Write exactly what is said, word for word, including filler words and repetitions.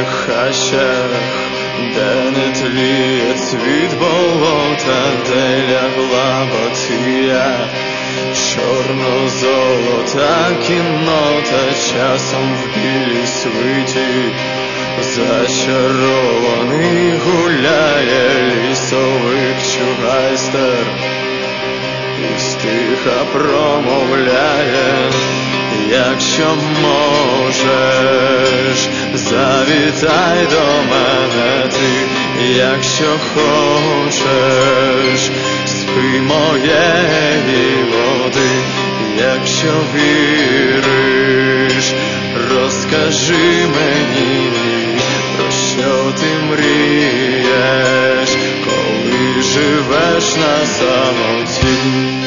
чорних хащах, де не тліє цвіт болота, де лягла Батия, чорно-золота кіннота, часом в білій свиті зачарований гуляє лісовик чугайстер і стиха промовляє: якщо можеш, завітай до мене ти, якщо хочеш, спий моєї води, якщо віриш, розкажи мені, про що ти мрієш, коли живеш на самоті.